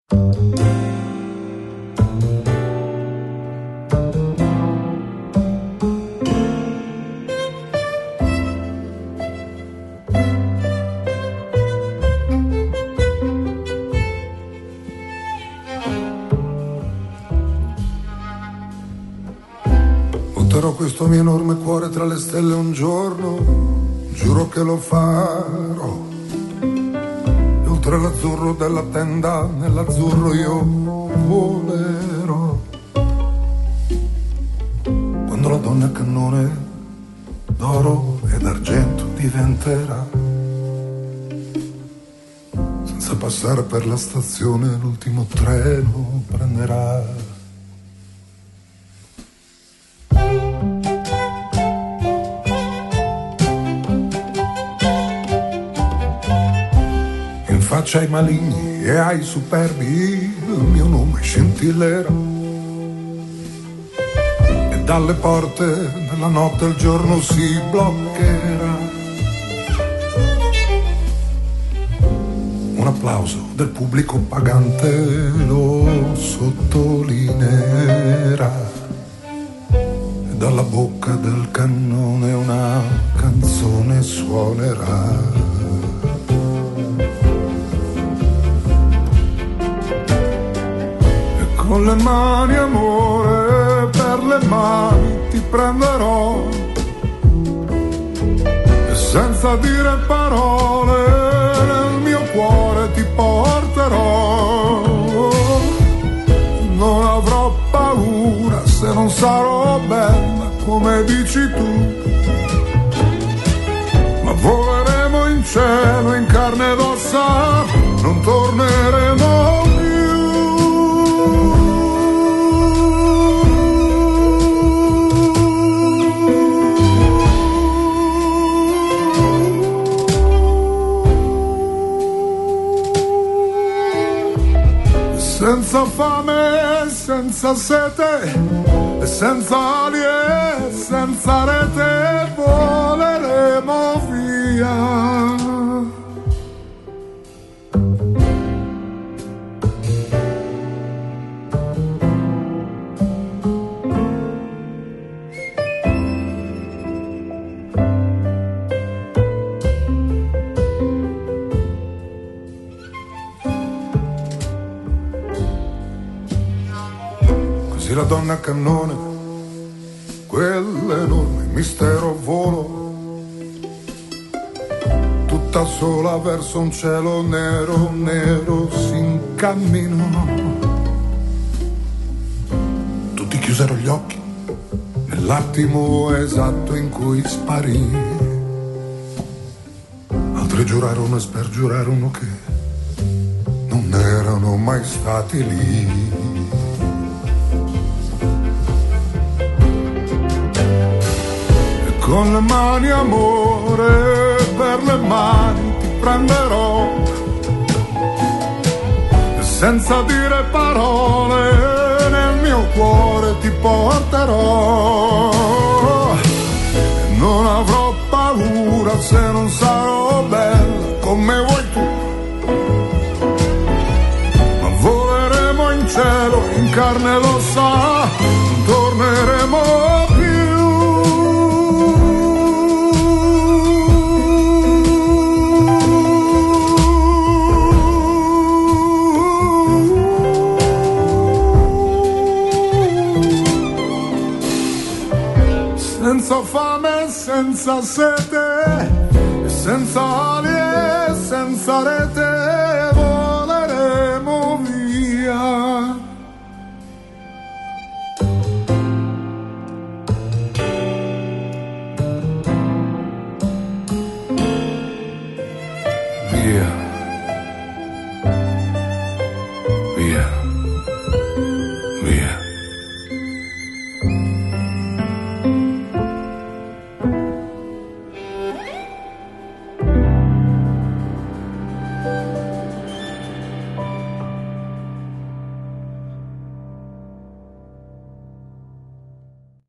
Butterò questo mio enorme cuore tra le stelle un giorno, giuro che lo farò. E oltre l'azzurro della tenda, nell'azzurro io volerò. Quando la donna cannone d'oro ed argento diventerà, senza passare per la stazione l'ultimo treno prenderà. Faccia ai maligni e ai superbi il mio nome scintillerà, e dalle porte della notte il giorno si bloccherà. Un applauso del pubblico pagante lo sottolineerà, e dalla bocca del cannone una canzone suonerà. Con le mani amore, per le mani ti prenderò, e senza dire parole nel mio cuore ti porterò. Non avrò paura se non sarò bella come dici tu, ma voleremo in cielo in carne ed ossa, non torneremo più. Senza fame, senza sete, e senza ali e senza rete voleremo via. La donna cannone, quell'enorme mistero volo, tutta sola verso un cielo nero, nero si incamminò. Tutti chiusero gli occhi nell'attimo esatto in cui sparì. Altri giurarono e spergiurarono che non erano mai stati lì. Con le mani amore, per le mani ti prenderò, e senza dire parole nel mio cuore ti porterò. Non avrò paura se non sarò bella come vuoi tu, ma voleremo in cielo in carne ed ossa, non torneremo più. Senza fame, senza sete, senza ali e senza rete